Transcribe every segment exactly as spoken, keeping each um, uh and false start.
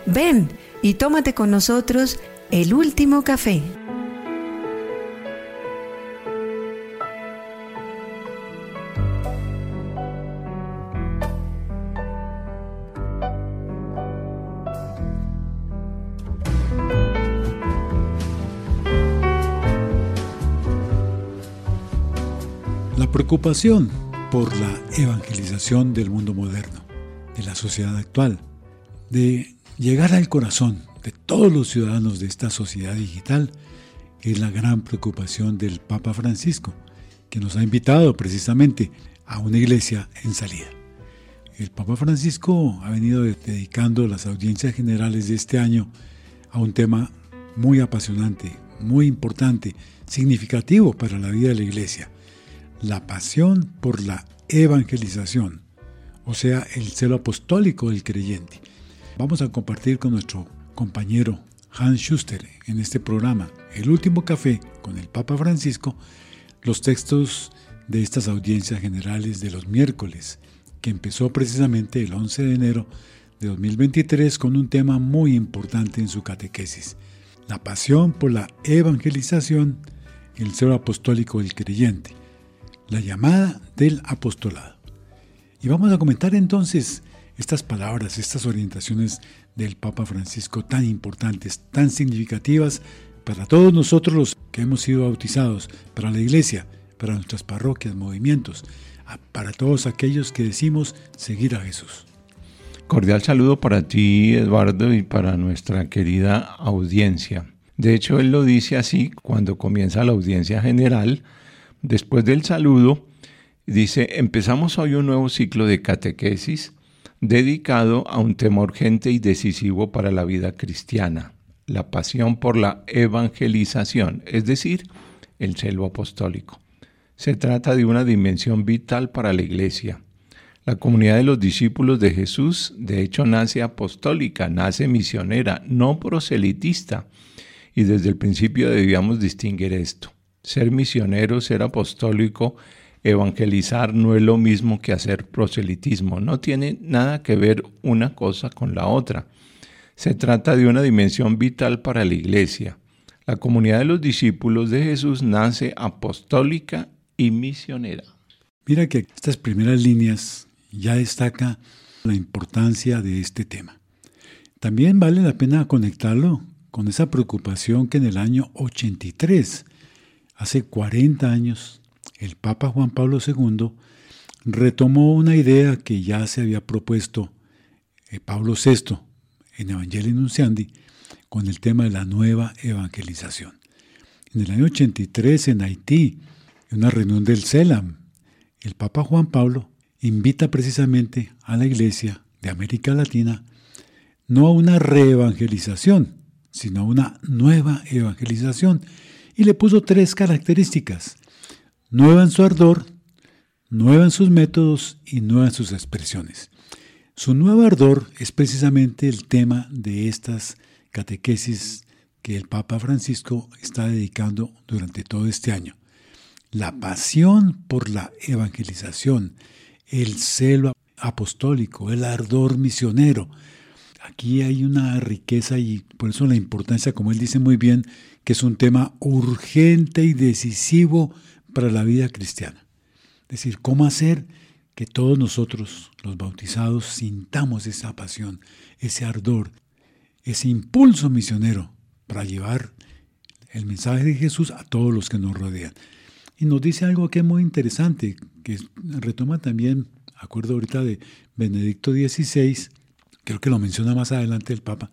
Ven y tómate con nosotros el último café. La preocupación por la evangelización del mundo moderno, de la sociedad actual, de llegar al corazón de todos los ciudadanos de esta sociedad digital, es la gran preocupación del Papa Francisco, que nos ha invitado precisamente a una iglesia en salida. El Papa Francisco ha venido dedicando las audiencias generales de este año a un tema muy apasionante, muy importante, significativo para la vida de la iglesia: la pasión por la evangelización, o sea, el celo apostólico del creyente. Vamos a compartir con nuestro compañero Hans Schuster en este programa, El Último Café con el Papa Francisco, los textos de estas audiencias generales de los miércoles, que empezó precisamente el once de enero de dos mil veintitrés con un tema muy importante en su catequesis: la pasión por la evangelización, el celo apostólico del creyente, la llamada del apostolado. Y vamos a comentar entonces estas palabras, estas orientaciones del Papa Francisco tan importantes, tan significativas para todos nosotros los que hemos sido bautizados, para la iglesia, para nuestras parroquias, movimientos, para todos aquellos que decimos seguir a Jesús. Cordial saludo para ti, Eduardo, y para nuestra querida audiencia. De hecho, él lo dice así cuando comienza la audiencia general. Después del saludo, dice: empezamos hoy un nuevo ciclo de catequesis dedicado a un tema urgente y decisivo para la vida cristiana: la pasión por la evangelización, es decir, el celo apostólico. Se trata de una dimensión vital para la Iglesia. La comunidad de los discípulos de Jesús, de hecho, nace apostólica, nace misionera, no proselitista, y desde el principio debíamos distinguir esto. Ser misionero, ser apostólico, evangelizar no es lo mismo que hacer proselitismo. No tiene nada que ver una cosa con la otra. Se trata de una dimensión vital para la Iglesia. La comunidad de los discípulos de Jesús nace apostólica y misionera. Mira que estas primeras líneas ya destaca la importancia de este tema. También vale la pena conectarlo con esa preocupación que en el año ochenta y tres, hace cuarenta años, el Papa Juan Pablo segundo retomó una idea que ya se había propuesto Pablo sexto en Evangelii Nuntiandi con el tema de la nueva evangelización. En el año ochenta y tres, en Haití, en una reunión del CELAM, el Papa Juan Pablo invita precisamente a la Iglesia de América Latina no a una reevangelización, sino a una nueva evangelización, y le puso tres características: nueva en su ardor, nueva en sus métodos y nueva en sus expresiones. Su nuevo ardor es precisamente el tema de estas catequesis que el Papa Francisco está dedicando durante todo este año. La pasión por la evangelización, el celo apostólico, el ardor misionero. Aquí hay una riqueza y por eso la importancia, como él dice muy bien, que es un tema urgente y decisivo para la vida cristiana. Es decir, cómo hacer que todos nosotros, los bautizados, sintamos esa pasión, ese ardor, ese impulso misionero para llevar el mensaje de Jesús a todos los que nos rodean. Y nos dice algo que es muy interesante, que retoma también, acuerdo ahorita de Benedicto dieciséis, creo que lo menciona más adelante el Papa,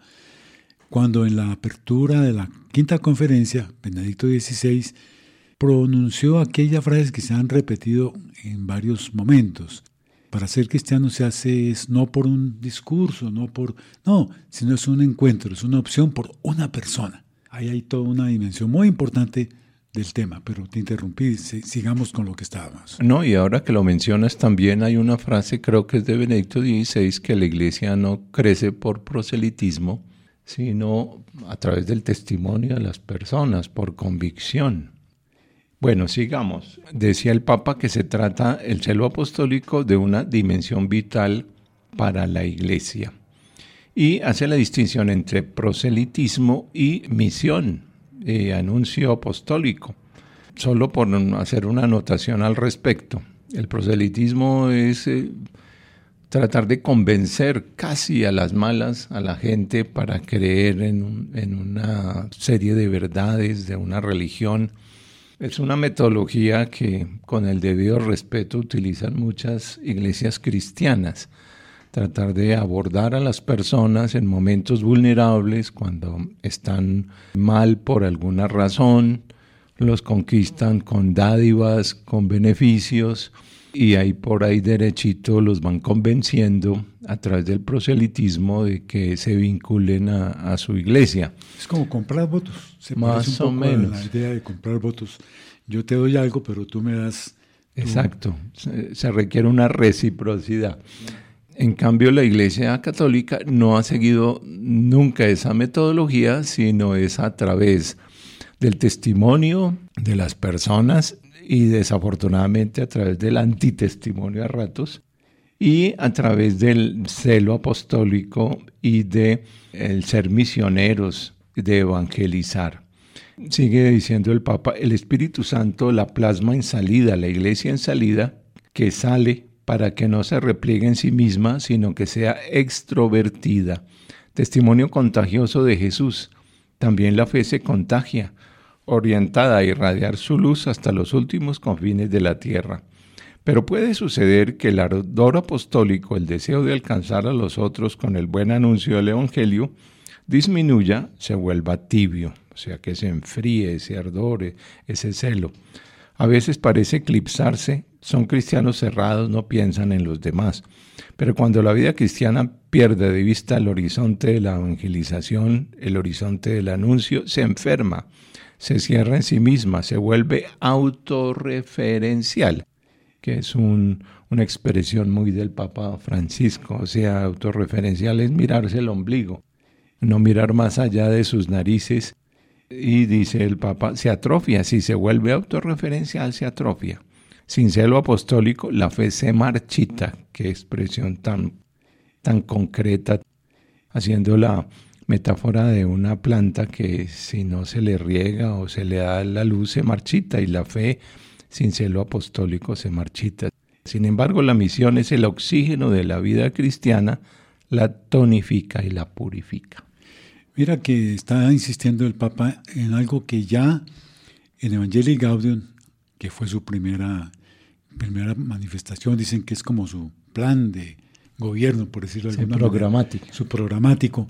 cuando en la apertura de la quinta conferencia, Benedicto dieciséis pronunció aquellas frases que se han repetido en varios momentos. Para ser cristiano se hace es no por un discurso, no por no, sino es un encuentro, es una opción por una persona. Ahí hay toda una dimensión muy importante del tema, pero te interrumpí, sigamos con lo que estábamos. No, y ahora que lo mencionas también hay una frase, creo que es de Benedicto dieciséis, que la Iglesia no crece por proselitismo, sino a través del testimonio de las personas, por convicción. Bueno, sigamos. Decía el Papa que se trata el celo apostólico de una dimensión vital para la Iglesia. y hace la distinción entre proselitismo y misión, eh, anuncio apostólico. Solo por hacer una anotación al respecto, el proselitismo es eh, tratar de convencer casi a las malas a la gente para creer en, un, en una serie de verdades de una religión. Es una metodología que con el debido respeto utilizan muchas iglesias cristianas. Tratar de abordar a las personas en momentos vulnerables, cuando están mal por alguna razón, los conquistan con dádivas, con beneficios, y ahí por ahí derechito los van convenciendo a través del proselitismo de que se vinculen a, a su iglesia. Es como comprar votos. Se Más o menos. La idea de comprar votos. Yo te doy algo, pero tú me das... Tu... Exacto. Se, se requiere una reciprocidad. En cambio, la Iglesia Católica no ha seguido nunca esa metodología, sino es a través del testimonio de las personas y desafortunadamente a través del antitestimonio a ratos y a través del celo apostólico y de el ser misioneros, de evangelizar. Sigue diciendo el Papa, el Espíritu Santo la plasma en salida, la Iglesia en salida, que sale para que no se repliegue en sí misma, sino que sea extrovertida. Testimonio contagioso de Jesús. También la fe se contagia, orientada a irradiar su luz hasta los últimos confines de la tierra. Pero puede suceder que el ardor apostólico, el deseo de alcanzar a los otros con el buen anuncio del Evangelio, disminuya, se vuelva tibio, o sea que se enfríe ese ardor, ese celo. A veces parece eclipsarse, son cristianos cerrados, no piensan en los demás. Pero cuando la vida cristiana pierde de vista el horizonte de la evangelización, el horizonte del anuncio, se enferma, se cierra en sí misma, se vuelve autorreferencial, que es un, una expresión muy del Papa Francisco. O sea, autorreferencial es mirarse el ombligo, no mirar más allá de sus narices. Y dice el Papa, se atrofia, si se vuelve autorreferencial, se atrofia. Sin celo apostólico, la fe se marchita. Qué expresión tan, tan concreta, haciendo la metáfora de una planta que si no se le riega o se le da la luz, se marchita, y la fe sin celo apostólico se marchita. Sin embargo, la misión es el oxígeno de la vida cristiana, la tonifica y la purifica. Mira que está insistiendo el Papa en algo que ya en Evangelii Gaudium, que fue su primera, primera manifestación, dicen que es como su plan de gobierno, por decirlo de alguna manera. Programático. Su programático,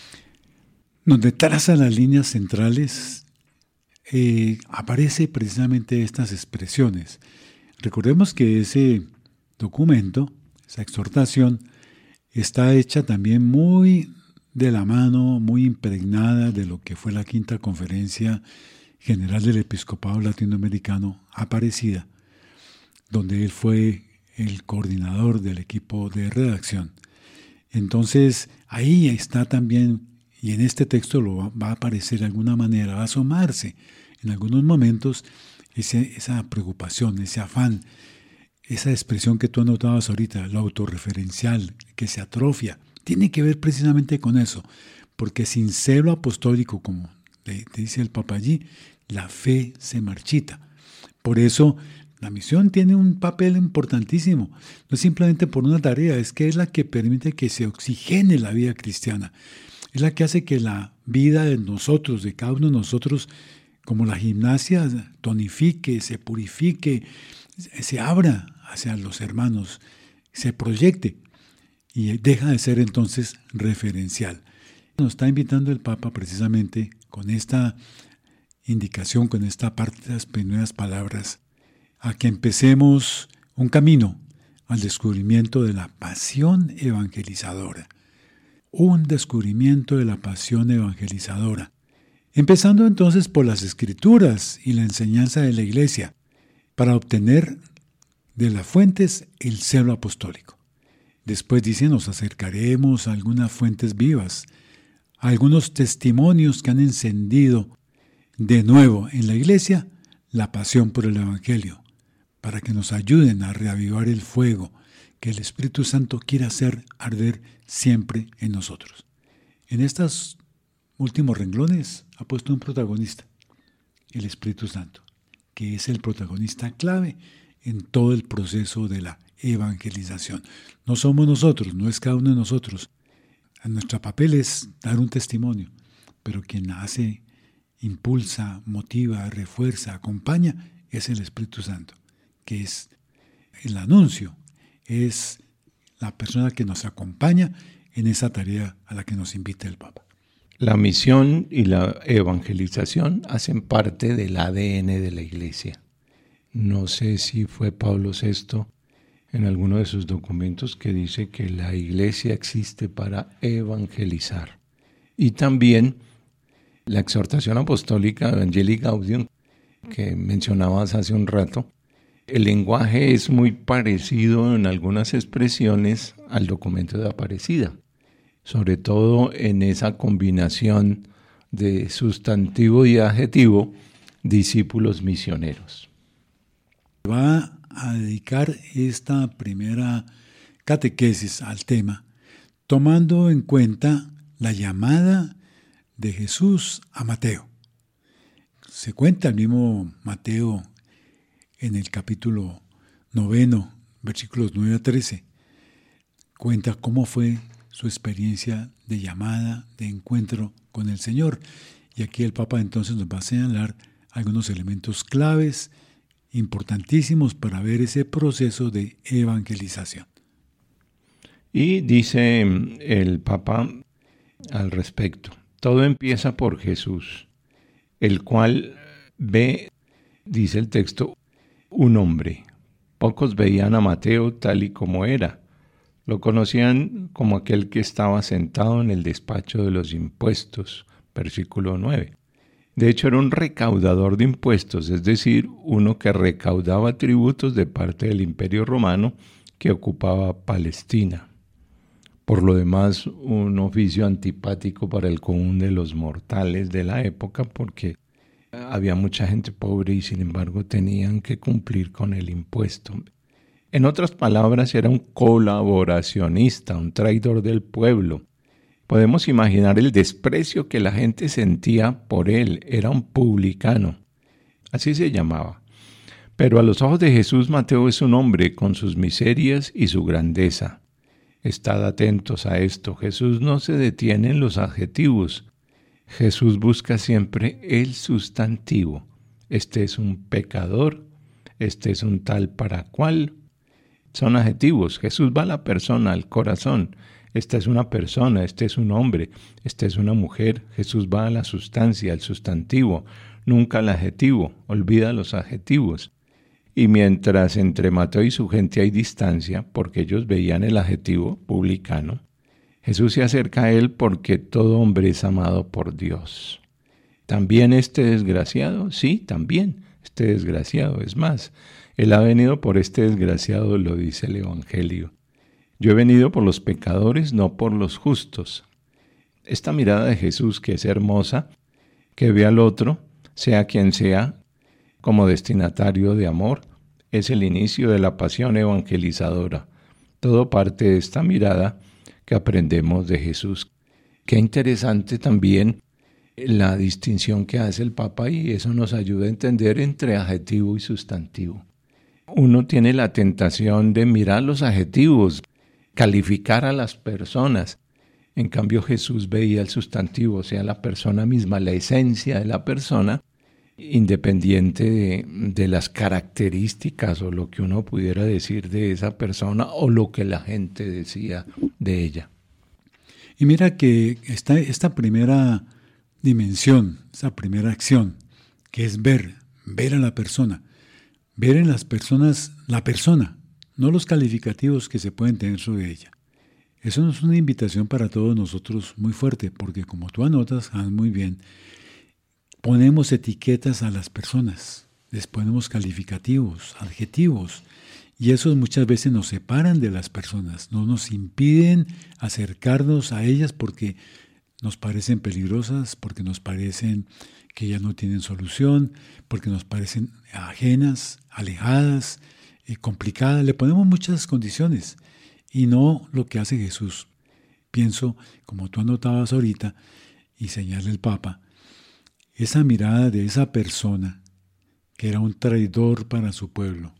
donde traza las líneas centrales, eh, aparece precisamente estas expresiones. Recordemos que ese documento, esa exhortación, está hecha también muy de la mano, muy impregnada de lo que fue la Quinta Conferencia General del Episcopado Latinoamericano, Aparecida, donde él fue el coordinador del equipo de redacción. Entonces, ahí está también, y en este texto lo va, va a aparecer de alguna manera, va a asomarse en algunos momentos ese, esa preocupación, ese afán, esa expresión que tú anotabas ahorita, lo autorreferencial, que se atrofia. Tiene que ver precisamente con eso, porque sin celo apostólico, como le, le dice el Papa allí, la fe se marchita. Por eso la misión tiene un papel importantísimo, no es simplemente por una tarea, es que es la que permite que se oxigene la vida cristiana, es la que hace que la vida de nosotros, de cada uno de nosotros, como la gimnasia, tonifique, se purifique, se abra hacia los hermanos, se proyecte. Y deja de ser entonces referencial. Nos está invitando el Papa precisamente con esta indicación, con esta parte de las primeras palabras, a que empecemos un camino al descubrimiento de la pasión evangelizadora. Un descubrimiento de la pasión evangelizadora. Empezando entonces por las Escrituras y la enseñanza de la Iglesia, para obtener de las fuentes el celo apostólico. Después dice, nos acercaremos a algunas fuentes vivas, a algunos testimonios que han encendido de nuevo en la Iglesia la pasión por el Evangelio, para que nos ayuden a reavivar el fuego que el Espíritu Santo quiere hacer arder siempre en nosotros. En estos últimos renglones ha puesto un protagonista, el Espíritu Santo, que es el protagonista clave en todo el proceso de la evangelización. No somos nosotros, no es cada uno de nosotros. Nuestro papel es dar un testimonio, pero quien hace, impulsa, motiva, refuerza, acompaña, es el Espíritu Santo, que es el anuncio, es la persona que nos acompaña en esa tarea a la que nos invita el Papa. La misión y la evangelización hacen parte del A D N de la Iglesia. No sé si fue Pablo sexto en alguno de sus documentos que dice que la Iglesia existe para evangelizar. Y también la exhortación apostólica Evangelii Gaudium, que mencionabas hace un rato, el lenguaje es muy parecido en algunas expresiones al documento de Aparecida, sobre todo en esa combinación de sustantivo y adjetivo, discípulos misioneros. Va a dedicar esta primera catequesis al tema, tomando en cuenta la llamada de Jesús a Mateo. Se cuenta el mismo Mateo en el capítulo noveno, versículos nueve a trece. Cuenta cómo fue su experiencia de llamada, de encuentro con el Señor. Y aquí el Papa entonces nos va a señalar algunos elementos claves, importantísimos para ver ese proceso de evangelización. Y dice el Papa al respecto: todo empieza por Jesús, el cual ve, dice el texto, un hombre. Pocos veían a Mateo tal y como era. Lo conocían como aquel que estaba sentado en el despacho de los impuestos, versículo nueve. De hecho, era un recaudador de impuestos, es decir, uno que recaudaba tributos de parte del Imperio Romano que ocupaba Palestina. Por lo demás, un oficio antipático para el común de los mortales de la época, porque había mucha gente pobre y sin embargo tenían que cumplir con el impuesto. En otras palabras, era un colaboracionista, un traidor del pueblo. Podemos imaginar el desprecio que la gente sentía por él. Era un publicano. Así se llamaba. Pero a los ojos de Jesús, Mateo es un hombre con sus miserias y su grandeza. Estad atentos a esto. Jesús no se detiene en los adjetivos. Jesús busca siempre el sustantivo. Este es un pecador, este es un tal para cual. Son adjetivos. Jesús va a la persona, al corazón. Esta es una persona, este es un hombre, esta es una mujer. Jesús va a la sustancia, al sustantivo, nunca al adjetivo. Olvida los adjetivos. Y mientras entre Mateo y su gente hay distancia, porque ellos veían el adjetivo publicano, Jesús se acerca a él porque todo hombre es amado por Dios. ¿También este desgraciado? Sí, también este desgraciado. Es más, él ha venido por este desgraciado, lo dice el Evangelio. Yo he venido por los pecadores, no por los justos. Esta mirada de Jesús, que es hermosa, que ve al otro, sea quien sea, como destinatario de amor, es el inicio de la pasión evangelizadora. Todo parte de esta mirada que aprendemos de Jesús. Qué interesante también la distinción que hace el Papa, y eso nos ayuda a entender entre adjetivo y sustantivo. Uno tiene la tentación de mirar los adjetivos, calificar a las personas. En cambio, Jesús veía el sustantivo, o sea, la persona misma, la esencia de la persona, independiente de, de las características o lo que uno pudiera decir de esa persona o lo que la gente decía de ella. Y mira que esta, esta primera dimensión, esa primera acción, que es ver, ver a la persona, ver en las personas la persona, no los calificativos que se pueden tener sobre ella. Eso es una invitación para todos nosotros muy fuerte, porque como tú anotas, Hans, muy bien, ponemos etiquetas a las personas, les ponemos calificativos, adjetivos, y esos muchas veces nos separan de las personas, no nos impiden acercarnos a ellas porque nos parecen peligrosas, porque nos parecen que ya no tienen solución, porque nos parecen ajenas, alejadas, eh, complicadas. Le ponemos muchas condiciones y no lo que hace Jesús. pienso, como tú anotabas ahorita, y señala el Papa, esa mirada de esa persona que era un traidor para su pueblo,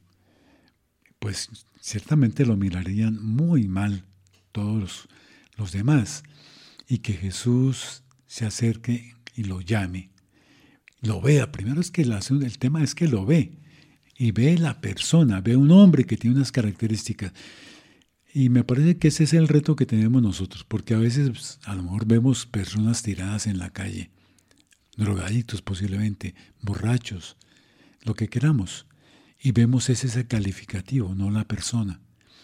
pues ciertamente lo mirarían muy mal todos los, los demás, y que Jesús se acerque y lo llame, lo vea. Primero es que el, el tema es que lo ve, y ve la persona, ve un hombre que tiene unas características. Y me parece que ese es el reto que tenemos nosotros, porque a veces pues, a lo mejor vemos personas tiradas en la calle, drogaditos posiblemente, borrachos, lo que queramos, y vemos ese, ese calificativo, no la persona.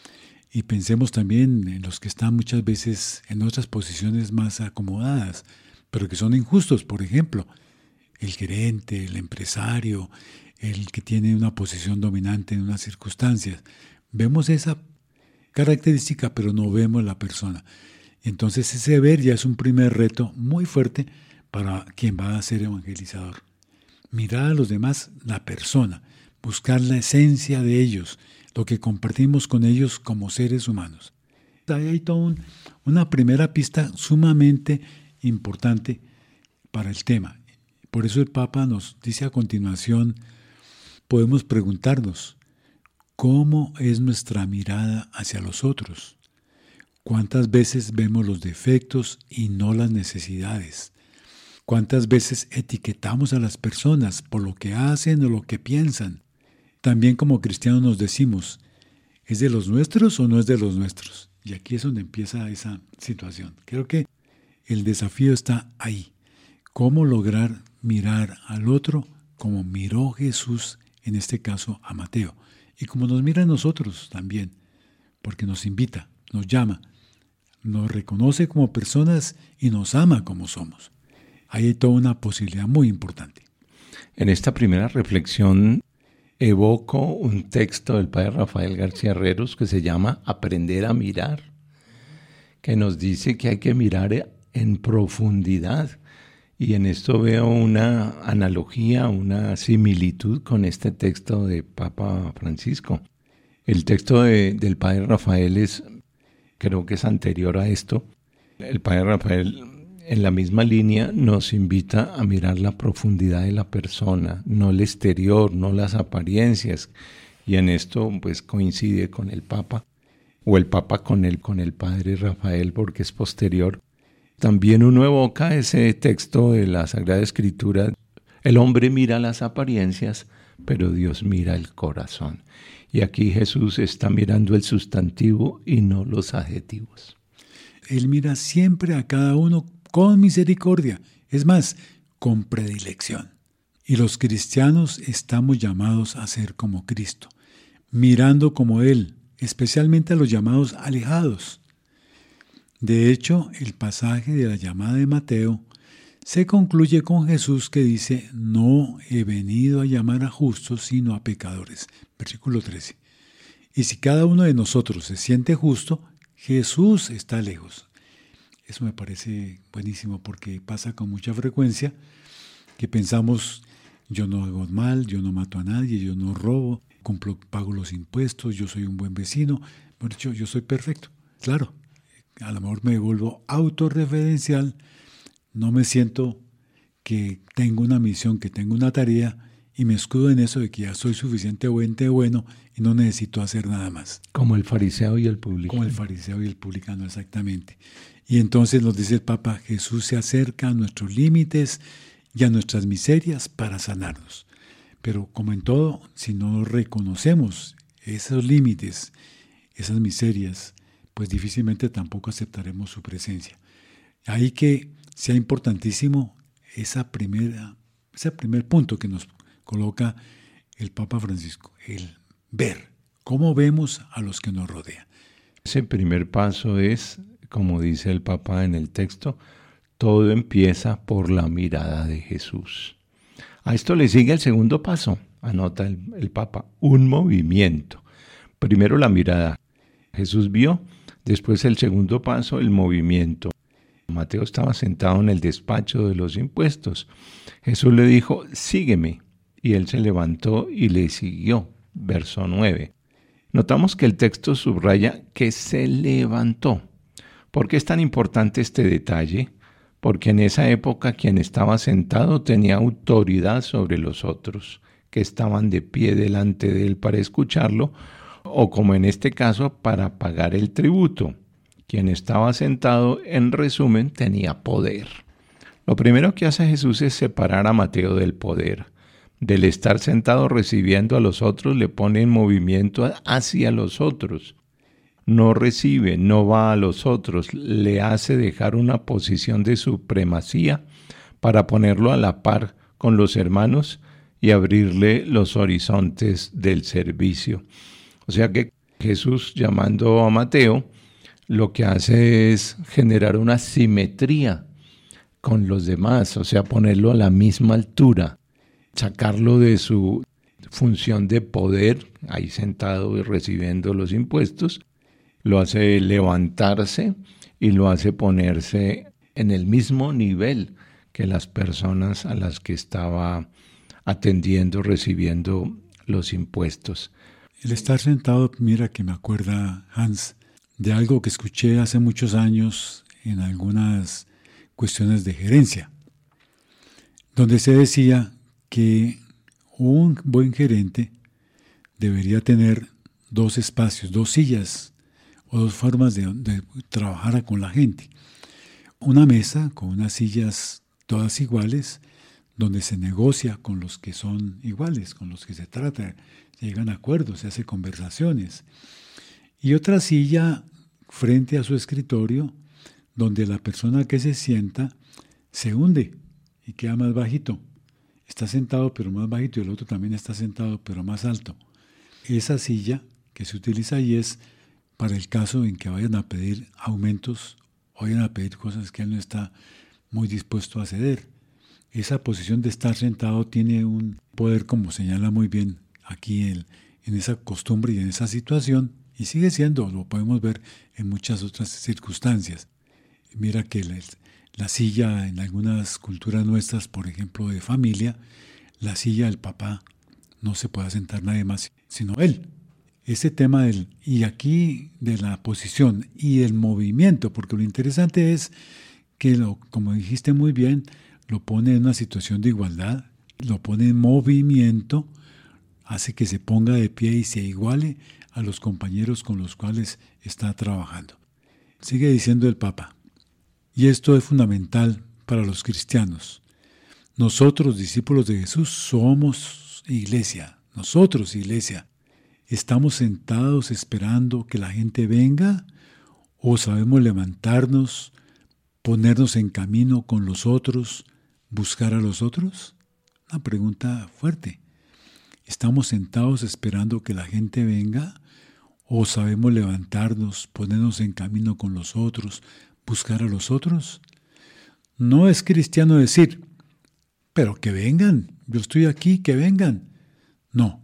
Y pensemos también en los que están muchas veces en otras posiciones más acomodadas, pero que son injustos, por ejemplo, el gerente, el empresario, el que tiene una posición dominante en unas circunstancias. Vemos esa característica, pero no vemos la persona. Entonces ese ver ya es un primer reto muy fuerte para quien va a ser evangelizador. Mirar a los demás la persona, buscar la esencia de ellos, lo que compartimos con ellos como seres humanos. Ahí hay toda un, una primera pista sumamente importante para el tema. Por eso el Papa nos dice a continuación, podemos preguntarnos, ¿cómo es nuestra mirada hacia los otros? ¿Cuántas veces vemos los defectos y no las necesidades? ¿Cuántas veces etiquetamos a las personas por lo que hacen o lo que piensan? También como cristianos nos decimos, ¿es de los nuestros o no es de los nuestros? Y aquí es donde empieza esa situación. Creo que el desafío está ahí. ¿Cómo lograr mirar al otro como miró Jesús, en este caso a Mateo? Y como nos mira a nosotros también, porque nos invita, nos llama, nos reconoce como personas y nos ama como somos. Ahí hay toda una posibilidad muy importante. En esta primera reflexión evoco un texto del padre Rafael García Herreros que se llama Aprender a mirar, que nos dice que hay que mirar en profundidad. Y en esto veo una analogía, una similitud con este texto de Papa Francisco. El texto de, del padre Rafael es, creo que es anterior a esto. El padre Rafael, en la misma línea, nos invita a mirar la profundidad de la persona, no el exterior, no las apariencias. Y en esto pues coincide con el Papa, o el Papa con el, con el padre Rafael, porque es posterior. También uno evoca ese texto de la Sagrada Escritura. El hombre mira las apariencias, pero Dios mira el corazón. Y aquí Jesús está mirando el sustantivo y no los adjetivos. Él mira siempre a cada uno con misericordia, es más, con predilección. Y los cristianos estamos llamados a ser como Cristo, mirando como Él, especialmente a los llamados alejados. De hecho, el pasaje de la llamada de Mateo se concluye con Jesús que dice, no he venido a llamar a justos, sino a pecadores. Versículo trece. Y si cada uno de nosotros se siente justo, Jesús está lejos. Eso me parece buenísimo porque pasa con mucha frecuencia que pensamos, yo no hago mal, yo no mato a nadie, yo no robo, cumplo, pago los impuestos, yo soy un buen vecino, por hecho, yo soy perfecto. Claro. A lo mejor me vuelvo autorreferencial, no me siento que tengo una misión, que tengo una tarea y me escudo en eso de que ya soy suficientemente bueno y no necesito hacer nada más. Como el fariseo y el publicano. Como el fariseo y el publicano, exactamente. Y entonces nos dice el Papa, Jesús se acerca a nuestros límites y a nuestras miserias para sanarnos. Pero como en todo, si no reconocemos esos límites, esas miserias, pues difícilmente tampoco aceptaremos su presencia. Ahí que sea importantísimo esa primera, ese primer punto que nos coloca el Papa Francisco, el ver, cómo vemos a los que nos rodean. Ese primer paso es, como dice el Papa en el texto, todo empieza por la mirada de Jesús. A esto le sigue el segundo paso, anota el, el Papa, un movimiento. Primero la mirada. Jesús vio. Después el segundo paso, el movimiento. Mateo estaba sentado en el despacho de los impuestos. Jesús le dijo, sígueme. Y él se levantó y le siguió. Verso nueve. Notamos que el texto subraya que se levantó. ¿Por qué es tan importante este detalle? Porque en esa época quien estaba sentado tenía autoridad sobre los otros, que estaban de pie delante de él para escucharlo, o como en este caso, para pagar el tributo. Quien estaba sentado, en resumen, tenía poder. Lo primero que hace Jesús es separar a Mateo del poder. Del estar sentado recibiendo a los otros, le pone en movimiento hacia los otros. No recibe, no va a los otros, le hace dejar una posición de supremacía para ponerlo a la par con los hermanos y abrirle los horizontes del servicio. O sea que Jesús, llamando a Mateo, lo que hace es generar una simetría con los demás, o sea, ponerlo a la misma altura, sacarlo de su función de poder, ahí sentado y recibiendo los impuestos, lo hace levantarse y lo hace ponerse en el mismo nivel que las personas a las que estaba atendiendo, recibiendo los impuestos. El estar sentado, mira que me acuerda, Hans, de algo que escuché hace muchos años en algunas cuestiones de gerencia, donde se decía que un buen gerente debería tener dos espacios, dos sillas o dos formas de, de trabajar con la gente. Una mesa con unas sillas todas iguales, donde se negocia con los que son iguales, con los que se trata, se llegan a acuerdos, se hace conversaciones. Y otra silla frente a su escritorio, donde la persona que se sienta se hunde y queda más bajito. Está sentado pero más bajito y el otro también está sentado pero más alto. Esa silla que se utiliza ahí es para el caso en que vayan a pedir aumentos, o vayan a pedir cosas que él no está muy dispuesto a ceder. Esa posición de estar sentado tiene un poder, como señala muy bien aquí en, en esa costumbre y en esa situación, y sigue siendo, lo podemos ver en muchas otras circunstancias. Mira que la, la silla en algunas culturas nuestras, por ejemplo de familia, la silla del papá no se puede sentar nadie más sino él. Ese tema del, y aquí de la posición y el movimiento, porque lo interesante es que, lo, como dijiste muy bien, lo pone en una situación de igualdad, lo pone en movimiento, hace que se ponga de pie y se iguale a los compañeros con los cuales está trabajando. Sigue diciendo el Papa, y esto es fundamental para los cristianos. Nosotros, discípulos de Jesús, somos iglesia, nosotros iglesia. ¿Estamos sentados esperando que la gente venga o sabemos levantarnos, ponernos en camino con los otros, buscar a los otros? Una pregunta fuerte. ¿Estamos sentados esperando que la gente venga o sabemos levantarnos, ponernos en camino con los otros, buscar a los otros? No es cristiano decir, pero que vengan, yo estoy aquí, que vengan. No,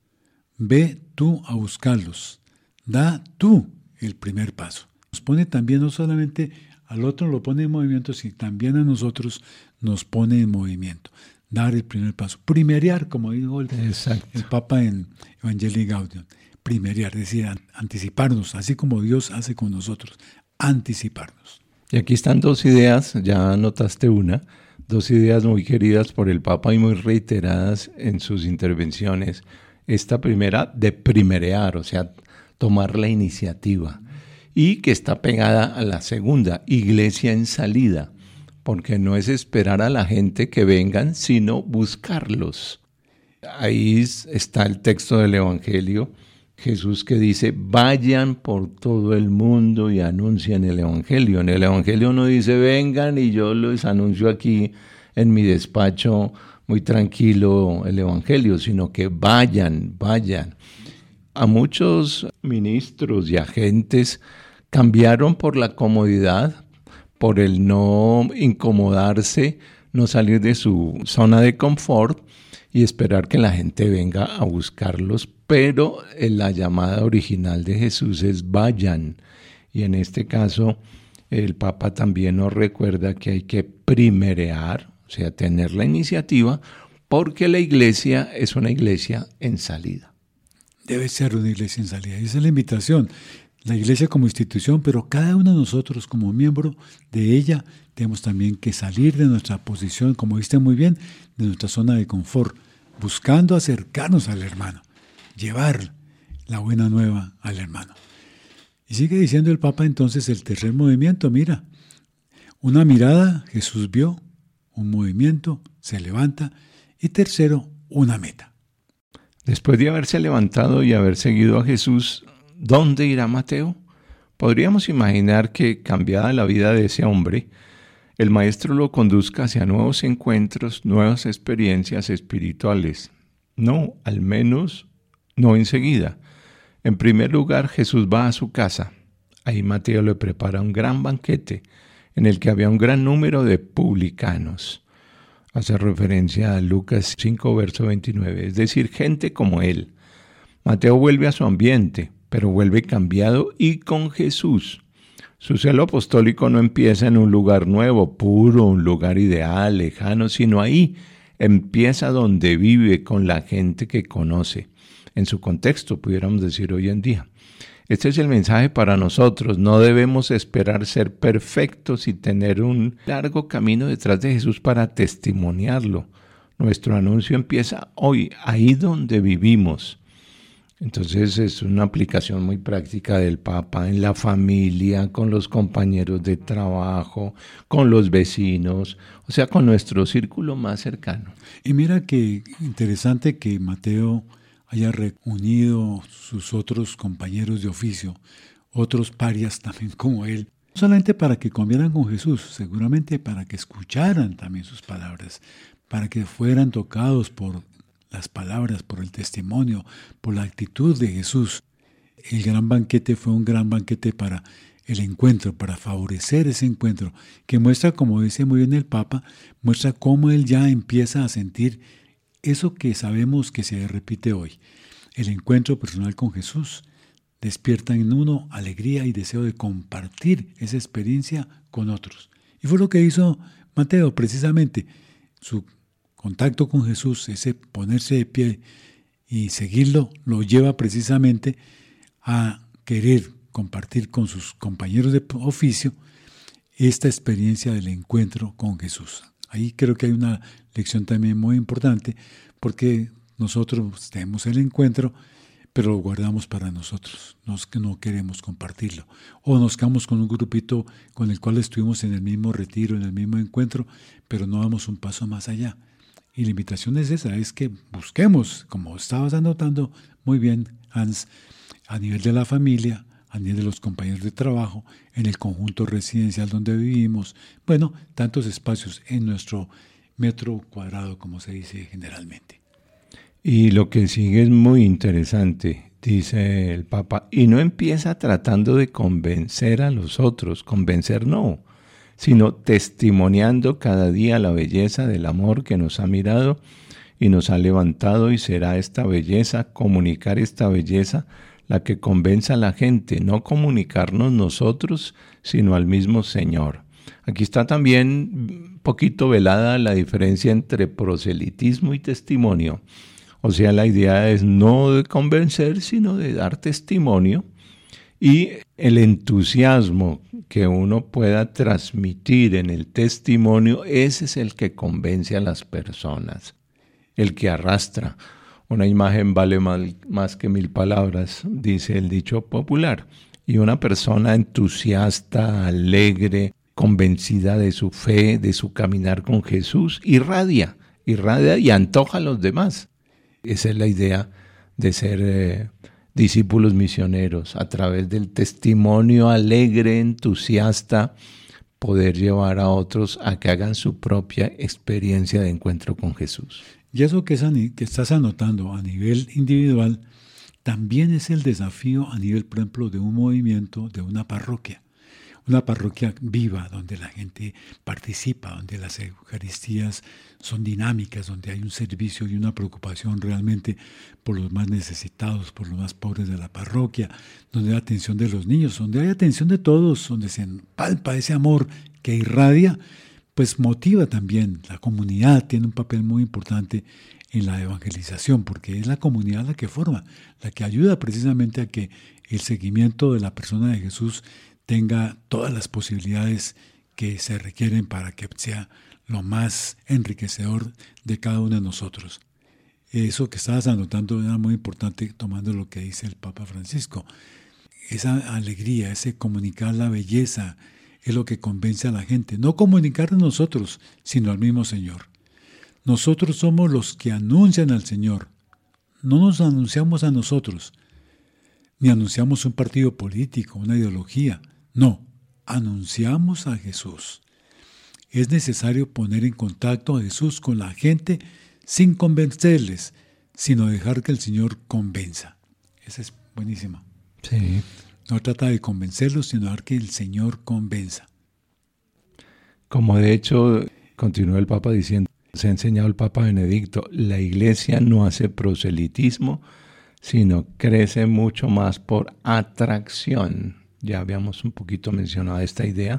ve tú a buscarlos, da tú el primer paso. Nos pone también, no solamente al otro lo pone en movimiento, sino también a nosotros nos pone en movimiento. Dar el primer paso, primerear, como dijo el, el Papa en Evangelii Gaudium, primerear, es decir, anticiparnos, así como Dios hace con nosotros, anticiparnos. Y aquí están dos ideas, ya anotaste una, dos ideas muy queridas por el Papa y muy reiteradas en sus intervenciones. Esta primera de primerear, o sea, tomar la iniciativa, y que está pegada a la segunda, iglesia en salida, porque no es esperar a la gente que vengan, sino buscarlos. Ahí está el texto del Evangelio, Jesús que dice, vayan por todo el mundo y anuncien el Evangelio. En el Evangelio no dice, vengan y yo les anuncio aquí en mi despacho muy tranquilo el Evangelio, sino que vayan, vayan. A muchos ministros y agentes cambiaron por la comodidad, por el no incomodarse, no salir de su zona de confort y esperar que la gente venga a buscarlos, pero la llamada original de Jesús es vayan. Y en este caso, el Papa también nos recuerda que hay que primerear, o sea, tener la iniciativa, porque la iglesia es una iglesia en salida. Debe ser una iglesia en salida. Esa es la invitación. la iglesia como institución, pero cada uno de nosotros como miembro de ella tenemos también que salir de nuestra posición, como viste muy bien, de nuestra zona de confort, buscando acercarnos al hermano, llevar la buena nueva al hermano. Y sigue diciendo el Papa entonces el tercer movimiento, mira, una mirada, Jesús vio, un movimiento, se levanta, y tercero, una meta. Después de haberse levantado y haber seguido a Jesús, ¿dónde irá Mateo? Podríamos imaginar que, cambiada la vida de ese hombre, el Maestro lo conduzca hacia nuevos encuentros, nuevas experiencias espirituales. No, al menos no enseguida. En primer lugar, Jesús va a su casa. Ahí Mateo le prepara un gran banquete en el que había un gran número de publicanos. Hace referencia a Lucas cinco, verso veintinueve, es decir, gente como él. Mateo vuelve a su ambiente, pero vuelve cambiado y con Jesús. Su celo apostólico no empieza en un lugar nuevo, puro, un lugar ideal, lejano, sino ahí empieza donde vive, con la gente que conoce. En su contexto, pudiéramos decir hoy en día. Este es el mensaje para nosotros. No debemos esperar ser perfectos y tener un largo camino detrás de Jesús para testimoniarlo. Nuestro anuncio empieza hoy, ahí donde vivimos. Entonces es una aplicación muy práctica del Papa en la familia, con los compañeros de trabajo, con los vecinos, o sea, con nuestro círculo más cercano. Y mira qué interesante que Mateo haya reunido sus otros compañeros de oficio, otros parias también como él, no solamente para que comieran con Jesús, seguramente para que escucharan también sus palabras, para que fueran tocados por las palabras, por el testimonio, por la actitud de Jesús. El gran banquete fue un gran banquete para el encuentro, para favorecer ese encuentro, que muestra, como dice muy bien el Papa, muestra cómo él ya empieza a sentir eso que sabemos que se repite hoy. El encuentro personal con Jesús despierta en uno alegría y deseo de compartir esa experiencia con otros. Y fue lo que hizo Mateo, precisamente. Su contacto con Jesús, ese ponerse de pie y seguirlo, lo lleva precisamente a querer compartir con sus compañeros de oficio esta experiencia del encuentro con Jesús. Ahí creo que hay una lección también muy importante, porque nosotros tenemos el encuentro, pero lo guardamos para nosotros, nos, no queremos compartirlo. O nos quedamos con un grupito con el cual estuvimos en el mismo retiro, en el mismo encuentro, pero no damos un paso más allá. Y la invitación es esa, es que busquemos, como estabas anotando muy bien, Hans, a nivel de la familia, a nivel de los compañeros de trabajo, en el conjunto residencial donde vivimos, bueno, tantos espacios en nuestro metro cuadrado, como se dice generalmente. Y lo que sigue es muy interesante, dice el Papa, y no empieza tratando de convencer a los otros, convencer no, sino testimoniando cada día la belleza del amor que nos ha mirado y nos ha levantado, y será esta belleza, comunicar esta belleza, la que convenza a la gente, no comunicarnos nosotros, sino al mismo Señor. Aquí está también un poquito velada la diferencia entre proselitismo y testimonio. O sea, la idea es no de convencer, sino de dar testimonio, y el entusiasmo que uno pueda transmitir en el testimonio, ese es el que convence a las personas, el que arrastra. Una imagen vale mal, más que mil palabras, dice el dicho popular. Y una persona entusiasta, alegre, convencida de su fe, de su caminar con Jesús, irradia, irradia y antoja a los demás. Esa es la idea de ser eh, discípulos misioneros, a través del testimonio alegre, entusiasta, poder llevar a otros a que hagan su propia experiencia de encuentro con Jesús. Y eso que, es a, que estás anotando a nivel individual, también es el desafío a nivel, por ejemplo, de un movimiento, de una parroquia. Una parroquia viva, donde la gente participa, donde las eucaristías son dinámicas, donde hay un servicio y una preocupación realmente por los más necesitados, por los más pobres de la parroquia, donde hay atención de los niños, donde hay atención de todos, donde se palpa ese amor que irradia, pues motiva también. La comunidad tiene un papel muy importante en la evangelización, porque es la comunidad la que forma, la que ayuda precisamente a que el seguimiento de la persona de Jesús tenga todas las posibilidades que se requieren para que sea lo más enriquecedor de cada uno de nosotros. Eso que estabas anotando era muy importante, tomando lo que dice el Papa Francisco. Esa alegría, ese comunicar la belleza, es lo que convence a la gente. No comunicar a nosotros, sino al mismo Señor. Nosotros somos los que anuncian al Señor. No nos anunciamos a nosotros, ni anunciamos un partido político, una ideología. No, anunciamos a Jesús. Es necesario poner en contacto a Jesús con la gente sin convencerles, sino dejar que el Señor convenza. Esa es buenísima. Sí. No trata de convencerlos, sino dejar que el Señor convenza. Como de hecho, continúa el Papa diciendo, se ha enseñado el Papa Benedicto, la Iglesia no hace proselitismo, sino crece mucho más por atracción. Ya habíamos un poquito mencionado esta idea.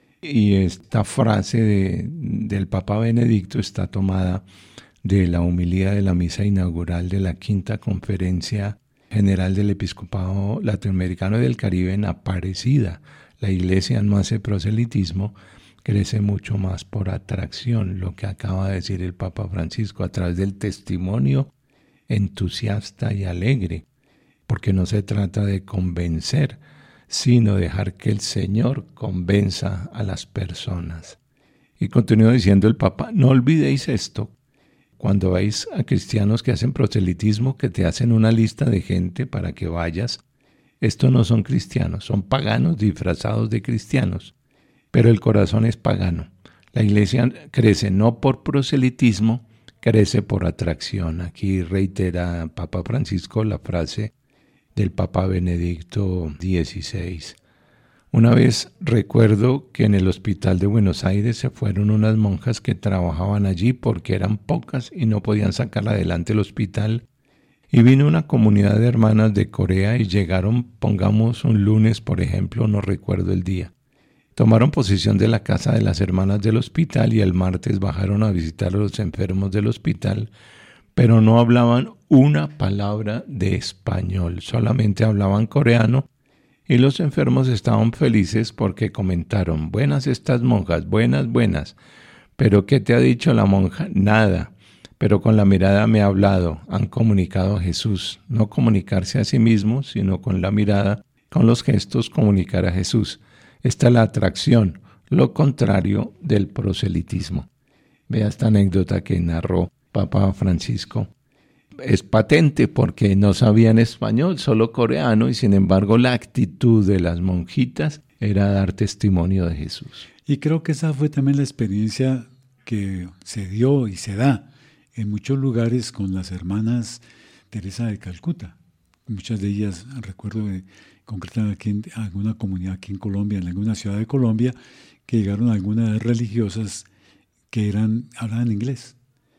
Y esta frase de, del Papa Benedicto está tomada de la homilía de la misa inaugural de la Quinta Conferencia General del Episcopado Latinoamericano y del Caribe en Aparecida. La Iglesia no hace proselitismo, crece mucho más por atracción, lo que acaba de decir el Papa Francisco, a través del testimonio entusiasta y alegre, porque no se trata de convencer, sino dejar que el Señor convenza a las personas. Y continúa diciendo el Papa, no olvidéis esto, cuando veis a cristianos que hacen proselitismo, que te hacen una lista de gente para que vayas, estos no son cristianos, son paganos disfrazados de cristianos, pero el corazón es pagano. La Iglesia crece no por proselitismo, crece por atracción. Aquí reitera Papa Francisco la frase del Papa Benedicto dieciséis. Una vez recuerdo que en el hospital de Buenos Aires se fueron unas monjas que trabajaban allí porque eran pocas y no podían sacar adelante el hospital. Y vino una comunidad de hermanas de Corea y llegaron, pongamos un lunes por ejemplo, no recuerdo el día. Tomaron posesión de la casa de las hermanas del hospital y el martes bajaron a visitar a los enfermos del hospital, pero no hablaban una palabra de español, solamente hablaban coreano. Y los enfermos estaban felices porque comentaron, buenas estas monjas, buenas, buenas. ¿Pero qué te ha dicho la monja? Nada. Pero con la mirada me ha hablado, han comunicado a Jesús. No comunicarse a sí mismos, sino con la mirada, con los gestos comunicar a Jesús. Esta es la atracción, lo contrario del proselitismo. Vea esta anécdota que narró Papa Francisco. Es patente porque no sabían español, solo coreano, y sin embargo la actitud de las monjitas era dar testimonio de Jesús. Y creo que esa fue también la experiencia que se dio y se da en muchos lugares con las hermanas Teresa de Calcuta. Muchas de ellas, recuerdo de, concretamente aquí en alguna comunidad aquí en Colombia, en alguna ciudad de Colombia, que llegaron algunas religiosas que eran hablaban inglés.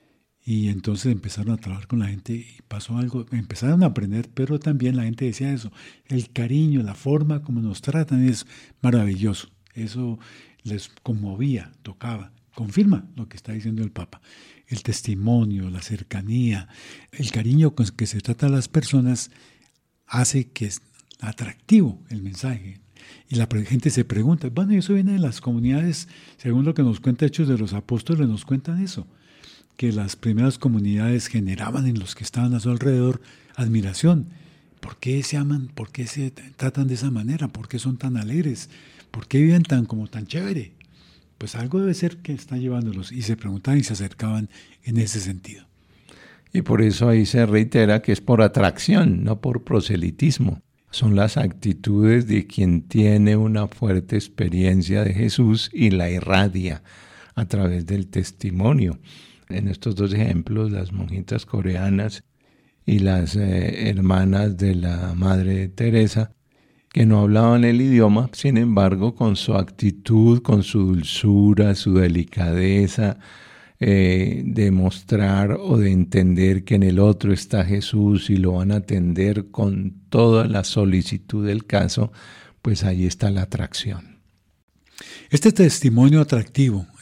Y entonces empezaron a trabajar con la gente y pasó algo, empezaron a aprender, pero también la gente decía eso, el cariño, la forma como nos tratan es maravilloso. Eso les conmovía, tocaba, confirma lo que está diciendo el Papa. El testimonio, la cercanía, el cariño con que se trata a las personas hace que es atractivo el mensaje. Y la gente se pregunta, bueno, eso viene de las comunidades, según lo que nos cuenta Hechos de los Apóstoles, nos cuentan eso, que las primeras comunidades generaban en los que estaban a su alrededor admiración. ¿Por qué se aman? ¿Por qué se tratan de esa manera? ¿Por qué son tan alegres? ¿Por qué viven tan como tan chévere? Pues algo debe ser que está llevándolos. Y se preguntaban y se acercaban en ese sentido. Y por eso ahí se reitera que es por atracción, no por proselitismo. Son las actitudes de quien tiene una fuerte experiencia de Jesús y la irradia a través del testimonio. En estos dos ejemplos, las monjitas coreanas y las eh, hermanas de la Madre Teresa, que no hablaban el idioma, sin embargo, con su actitud, con su dulzura, su delicadeza, eh, de mostrar o de entender que en el otro está Jesús y lo van a atender con toda la solicitud del caso, pues ahí está la atracción. Este testimonio atractivo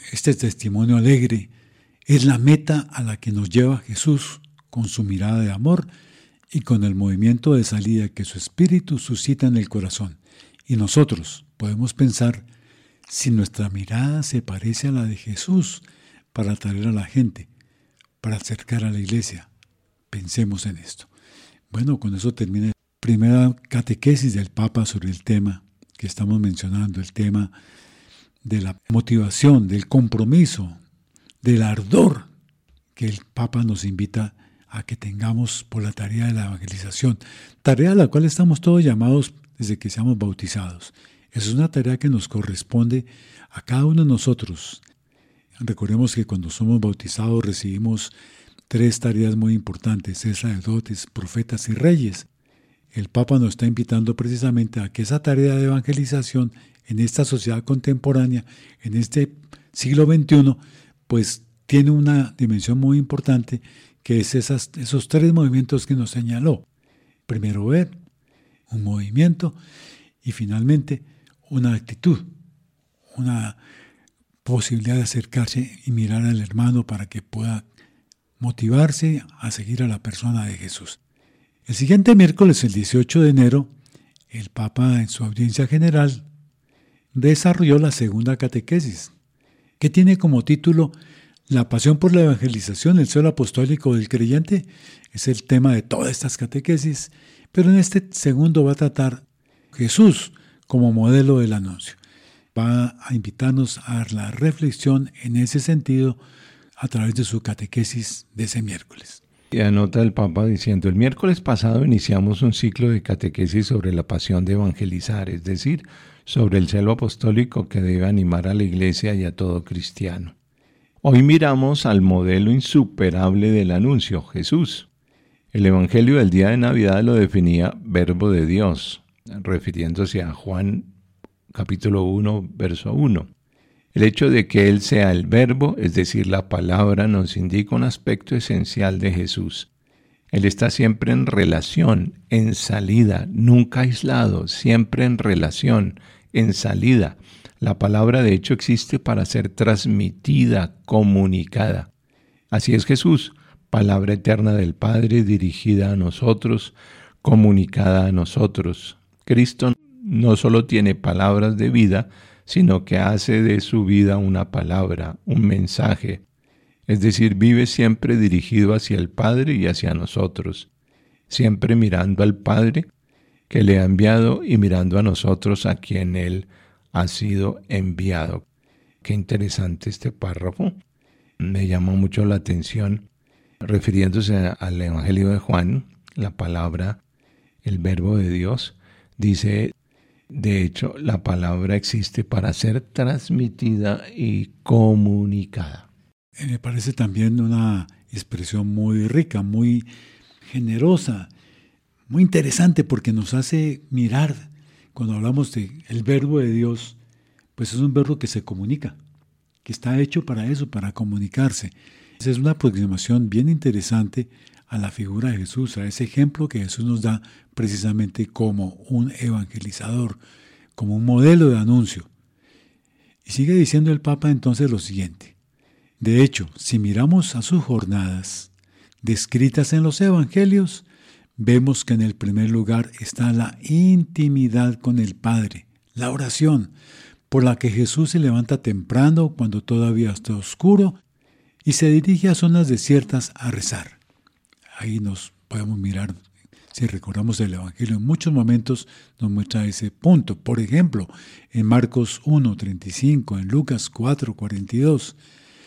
este testimonio alegre es la meta a la que nos lleva Jesús con su mirada de amor y con el movimiento de salida que su espíritu suscita en el corazón. Y nosotros podemos pensar si nuestra mirada se parece a la de Jesús para atraer a la gente, para acercar a la iglesia. Pensemos en esto. Bueno, con eso termina la primera catequesis del Papa sobre el tema que estamos mencionando, el tema de la motivación, del compromiso, del ardor que el Papa nos invita a que tengamos por la tarea de la evangelización, tarea a la cual estamos todos llamados desde que seamos bautizados. Esa es una tarea que nos corresponde a cada uno de nosotros. Recordemos que cuando somos bautizados recibimos tres tareas muy importantes: ser sacerdotes, profetas y reyes. El Papa nos está invitando precisamente a que esa tarea de evangelización en esta sociedad contemporánea, en este siglo veintiuno, pues tiene una dimensión muy importante, que es esas, esos tres movimientos que nos señaló. Primero ver, un movimiento, y finalmente una actitud, una posibilidad de acercarse y mirar al hermano para que pueda motivarse a seguir a la persona de Jesús. El siguiente miércoles, el dieciocho de enero, el Papa en su audiencia general desarrolló la segunda catequesis, que tiene como título La pasión por la evangelización, el celo apostólico del creyente. Es el tema de todas estas catequesis, pero en este segundo va a tratar Jesús como modelo del anuncio. Va a invitarnos a la reflexión en ese sentido a través de su catequesis de ese miércoles. Y anota el Papa diciendo: el miércoles pasado iniciamos un ciclo de catequesis sobre la pasión de evangelizar, es decir, sobre el celo apostólico que debe animar a la Iglesia y a todo cristiano. Hoy miramos al modelo insuperable del anuncio, Jesús. El Evangelio del día de Navidad lo definía Verbo de Dios, refiriéndose a Juan capítulo uno, verso uno. El hecho de que Él sea el Verbo, es decir, la palabra, nos indica un aspecto esencial de Jesús. Él está siempre en relación, en salida, nunca aislado, siempre en relación, en salida. La palabra, de hecho, existe para ser transmitida, comunicada. Así es Jesús, palabra eterna del Padre, dirigida a nosotros, comunicada a nosotros. Cristo no solo tiene palabras de vida, sino que hace de su vida una palabra, un mensaje. Es decir, vive siempre dirigido hacia el Padre y hacia nosotros, siempre mirando al Padre que le ha enviado y mirando a nosotros a quien Él ha sido enviado. Qué interesante este párrafo. Me llamó mucho la atención. Refiriéndose al Evangelio de Juan, la palabra, el Verbo de Dios, dice: de hecho, la palabra existe para ser transmitida y comunicada. Me parece también una expresión muy rica, muy generosa, muy interesante, porque nos hace mirar, cuando hablamos del Verbo de Dios, pues es un verbo que se comunica, que está hecho para eso, para comunicarse. Esa es una aproximación bien interesante a la figura de Jesús, a ese ejemplo que Jesús nos da precisamente como un evangelizador, como un modelo de anuncio. Y sigue diciendo el Papa entonces lo siguiente: de hecho, si miramos a sus jornadas descritas en los evangelios, vemos que en el primer lugar está la intimidad con el Padre, la oración, por la que Jesús se levanta temprano cuando todavía está oscuro y se dirige a zonas desiertas a rezar. Ahí nos podemos mirar, si recordamos el Evangelio, en muchos momentos nos muestra ese punto. Por ejemplo, en Marcos uno, treinta y cinco, en Lucas cuatro, cuarenta y dos,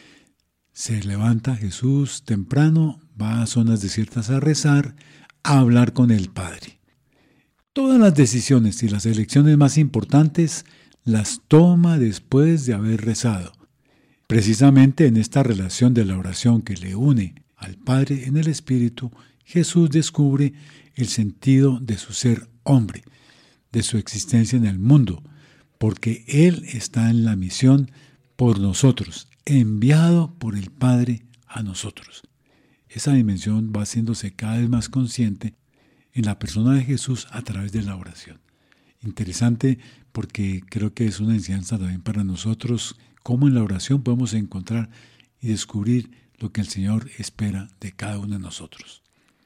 se levanta Jesús temprano, va a zonas desiertas a rezar, a hablar con el Padre. Todas las decisiones y las elecciones más importantes las toma después de haber rezado. Precisamente en esta relación de la oración que le une al Padre en el Espíritu, Jesús descubre el sentido de su ser hombre, de su existencia en el mundo, porque Él está en la misión por nosotros, enviado por el Padre a nosotros. Esa dimensión va haciéndose cada vez más consciente en la persona de Jesús a través de la oración. Interesante, porque creo que es una enseñanza también para nosotros cómo en la oración podemos encontrar y descubrir lo que el Señor espera de cada uno de nosotros.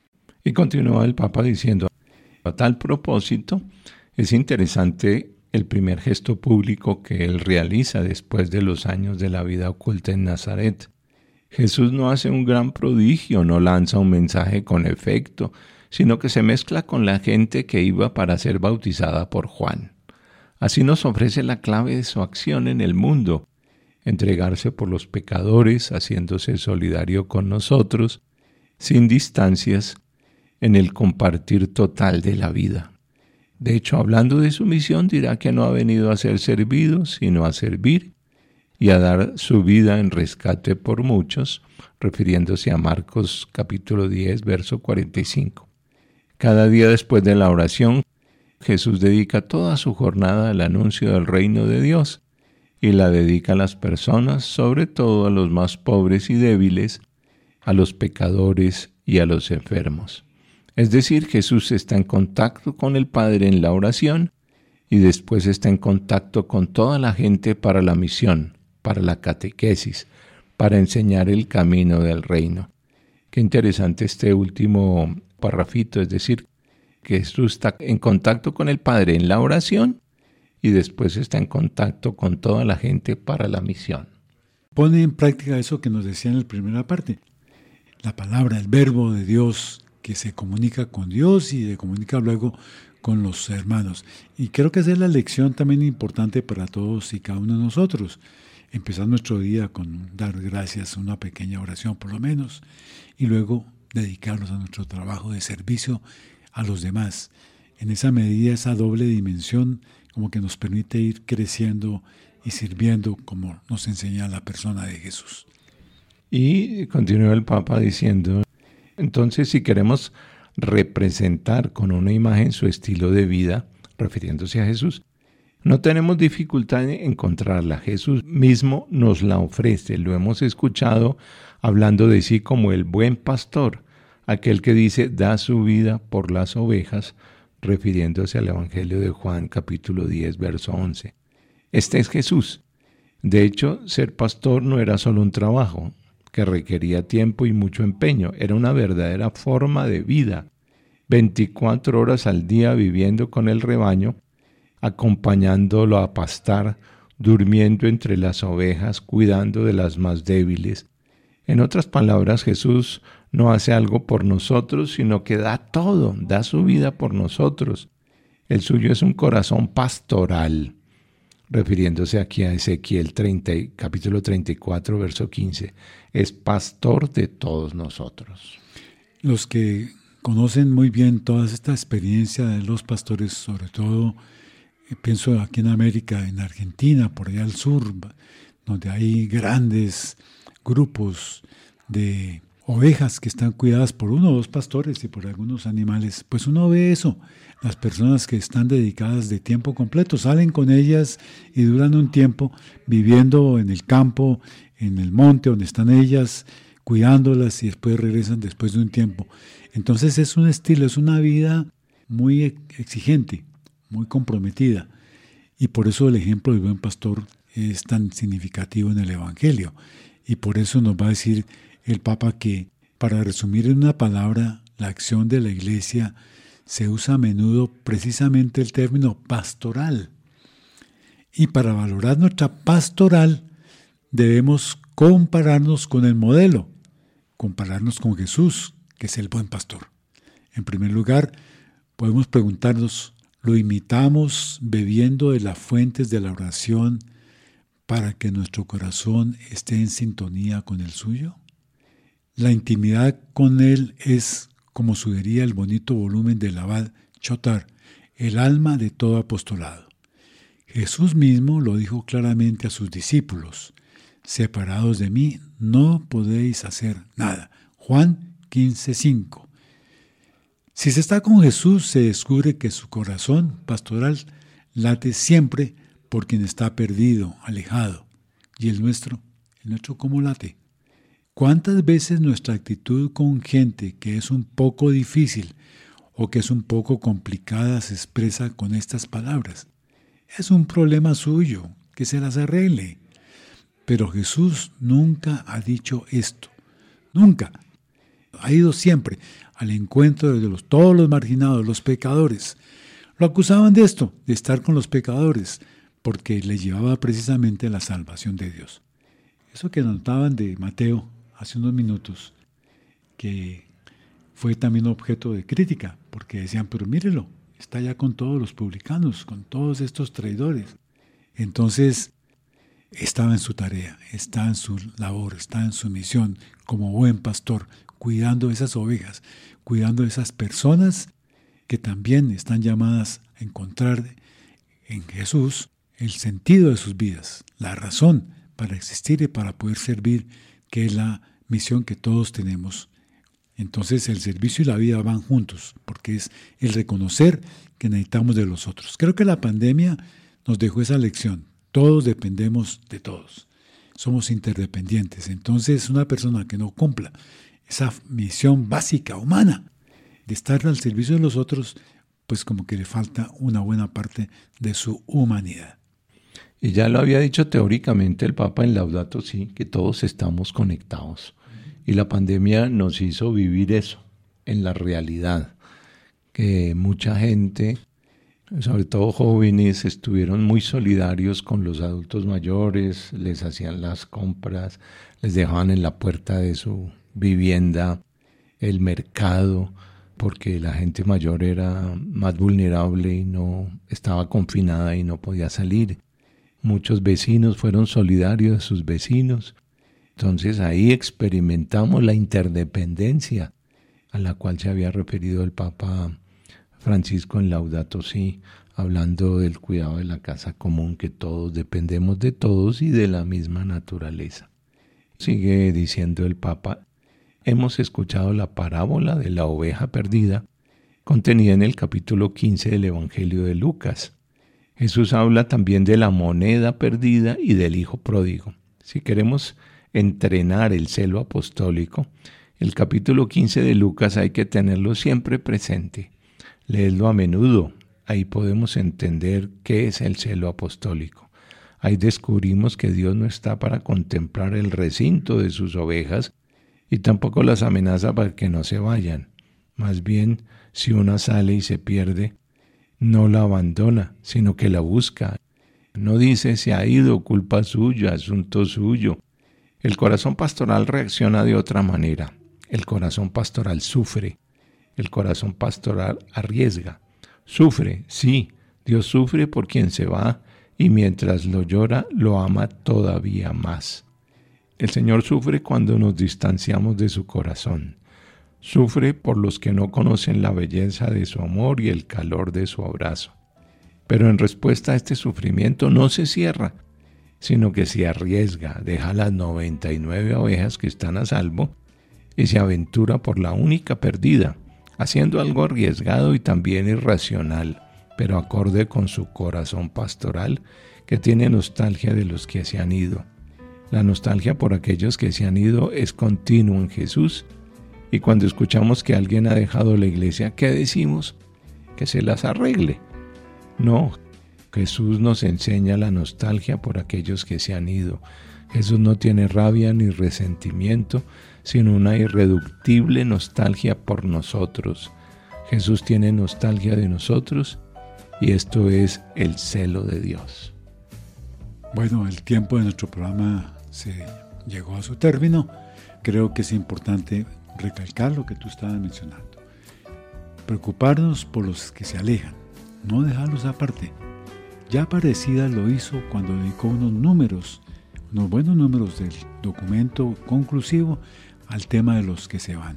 Y continúa el Papa diciendo, a tal propósito, es interesante el primer gesto público que él realiza después de los años de la vida oculta en Nazaret. Jesús no hace un gran prodigio, no lanza un mensaje con efecto, sino que se mezcla con la gente que iba para ser bautizada por Juan. Así nos ofrece la clave de su acción en el mundo, entregarse por los pecadores, haciéndose solidario con nosotros, sin distancias, en el compartir total de la vida. De hecho, hablando de su misión, dirá que no ha venido a ser servido, sino a servir y a dar su vida en rescate por muchos, refiriéndose a Marcos capítulo diez, verso cuarenta y cinco. Cada día después de la oración, Jesús dedica toda su jornada al anuncio del reino de Dios y la dedica a las personas, sobre todo a los más pobres y débiles, a los pecadores y a los enfermos. Es decir, Jesús está en contacto con el Padre en la oración y después está en contacto con toda la gente para la misión, para la catequesis, para enseñar el camino del reino. Qué interesante este último parrafito, es decir, que Jesús está en contacto con el Padre en la oración y después está en contacto con toda la gente para la misión. Pone en práctica eso que nos decía en la primera parte. La palabra, el verbo de Dios que se comunica con Dios y se comunica luego con los hermanos. Y creo que esa es la lección también importante para todos y cada uno de nosotros. Empezar nuestro día con dar gracias, una pequeña oración por lo menos, y luego dedicarnos a nuestro trabajo de servicio a los demás. En esa medida, esa doble dimensión como que nos permite ir creciendo y sirviendo como nos enseña la persona de Jesús. Y continúa el Papa diciendo, entonces si queremos representar con una imagen su estilo de vida, refiriéndose a Jesús, no tenemos dificultad en encontrarla. Jesús mismo nos la ofrece. Lo hemos escuchado hablando de sí como el buen pastor, aquel que dice, da su vida por las ovejas, refiriéndose al Evangelio de Juan, capítulo diez, verso once. Este es Jesús. De hecho, ser pastor no era solo un trabajo que requería tiempo y mucho empeño, era una verdadera forma de vida. veinticuatro horas al día viviendo con el rebaño, acompañándolo a pastar, durmiendo entre las ovejas, cuidando de las más débiles. En otras palabras, Jesús no hace algo por nosotros, sino que da todo, da su vida por nosotros. El suyo es un corazón pastoral, refiriéndose aquí a Ezequiel treinta, capítulo treinta y cuatro, verso quince. Es pastor de todos nosotros. Los que conocen muy bien toda esta experiencia de los pastores, sobre todo, pienso aquí en América, en Argentina, por allá al sur, donde hay grandes grupos de ovejas que están cuidadas por uno o dos pastores y por algunos animales, pues uno ve eso, las personas que están dedicadas de tiempo completo, salen con ellas y duran un tiempo viviendo en el campo, en el monte donde están ellas, cuidándolas y después regresan después de un tiempo. Entonces es un estilo, es una vida muy exigente, muy comprometida, y por eso el ejemplo del buen pastor es tan significativo en el Evangelio, y por eso nos va a decir el Papa que, para resumir en una palabra, la acción de la Iglesia se usa a menudo precisamente el término pastoral, y para valorar nuestra pastoral debemos compararnos con el modelo, compararnos con Jesús, que es el buen pastor. En primer lugar, podemos preguntarnos, ¿lo imitamos bebiendo de las fuentes de la oración para que nuestro corazón esté en sintonía con el suyo? La intimidad con Él es, como sugería el bonito volumen del abad Chotard, el alma de todo apostolado. Jesús mismo lo dijo claramente a sus discípulos, separados de mí no podéis hacer nada. Juan quince, cinco. Si se está con Jesús, se descubre que su corazón pastoral late siempre por quien está perdido, alejado. ¿Y el nuestro? ¿El nuestro cómo late? ¿Cuántas veces nuestra actitud con gente que es un poco difícil o que es un poco complicada se expresa con estas palabras? Es un problema suyo, que se las arregle. Pero Jesús nunca ha dicho esto. Nunca. Ha ido siempre al encuentro de los, todos los marginados, los pecadores. Lo acusaban de esto, de estar con los pecadores, porque les llevaba precisamente la salvación de Dios. Eso que notaban de Mateo hace unos minutos, que fue también objeto de crítica, porque decían, pero mírelo, está ya con todos los publicanos, con todos estos traidores. Entonces, estaba en su tarea, está en su labor, está en su misión como buen pastor, cuidando esas ovejas, cuidando esas personas que también están llamadas a encontrar en Jesús el sentido de sus vidas, la razón para existir y para poder servir, que es la misión que todos tenemos. Entonces el servicio y la vida van juntos, porque es el reconocer que necesitamos de los otros. Creo que la pandemia nos dejó esa lección. Todos dependemos de todos. Somos interdependientes. Entonces una persona que no cumpla esa misión básica, humana, de estar al servicio de los otros, pues como que le falta una buena parte de su humanidad. Y ya lo había dicho teóricamente el Papa en Laudato Si, que todos estamos conectados. Y la pandemia nos hizo vivir eso, en la realidad, que mucha gente, sobre todo jóvenes, estuvieron muy solidarios con los adultos mayores, les hacían las compras, les dejaban en la puerta de su vivienda el mercado, porque la gente mayor era más vulnerable y no estaba confinada y no podía salir. Muchos vecinos fueron solidarios de sus vecinos. Entonces ahí experimentamos la interdependencia a la cual se había referido el Papa Francisco en Laudato Si, hablando del cuidado de la casa común, que todos dependemos de todos y de la misma naturaleza. Sigue diciendo el Papa, hemos escuchado la parábola de la oveja perdida, contenida en el capítulo quince del Evangelio de Lucas. Jesús habla también de la moneda perdida y del hijo pródigo. Si queremos entrenar el celo apostólico, el capítulo quince de Lucas hay que tenerlo siempre presente. Leedlo a menudo, ahí podemos entender qué es el celo apostólico. Ahí descubrimos que Dios no está para contemplar el recinto de sus ovejas y tampoco las amenaza para que no se vayan. Más bien, si una sale y se pierde, no la abandona, sino que la busca. No dice se ha ido, culpa suya, asunto suyo. El corazón pastoral reacciona de otra manera. El corazón pastoral sufre. El corazón pastoral arriesga. Sufre, sí, Dios sufre por quien se va y mientras lo llora, lo ama todavía más. El Señor sufre cuando nos distanciamos de su corazón. Sufre por los que no conocen la belleza de su amor y el calor de su abrazo. Pero en respuesta a este sufrimiento no se cierra, sino que se arriesga, deja las noventa y nueve ovejas que están a salvo y se aventura por la única perdida, haciendo algo arriesgado y también irracional, pero acorde con su corazón pastoral que tiene nostalgia de los que se han ido. La nostalgia por aquellos que se han ido es continua en Jesús. Y cuando escuchamos que alguien ha dejado la iglesia, ¿qué decimos? Que se las arregle. No, Jesús nos enseña la nostalgia por aquellos que se han ido. Jesús no tiene rabia ni resentimiento, sino una irreductible nostalgia por nosotros. Jesús tiene nostalgia de nosotros y esto es el celo de Dios. Bueno, el tiempo de nuestro programa se llegó a su término. Creo que es importante recalcar lo que tú estabas mencionando. Preocuparnos por los que se alejan, no dejarlos aparte. Ya Aparecida lo hizo cuando dedicó unos números, unos buenos números del documento conclusivo al tema de los que se van.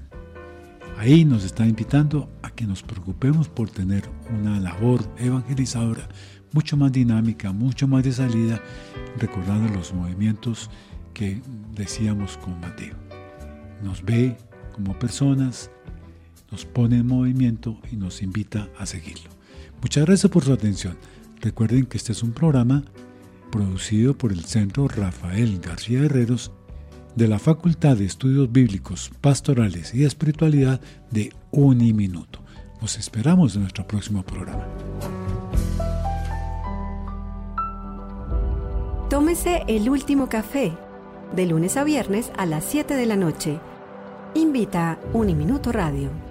Ahí nos está invitando a que nos preocupemos por tener una labor evangelizadora mucho más dinámica, mucho más de salida, recordando los movimientos que decíamos con Mateo. Nos ve como personas, nos pone en movimiento y nos invita a seguirlo. Muchas gracias por su atención. Recuerden que este es un programa producido por el Centro Rafael García Herreros de la Facultad de Estudios Bíblicos, Pastorales y Espiritualidad de Uniminuto. Los esperamos en nuestro próximo programa. Tómese el último café de lunes a viernes a las siete de la noche. Invita Uniminuto Radio.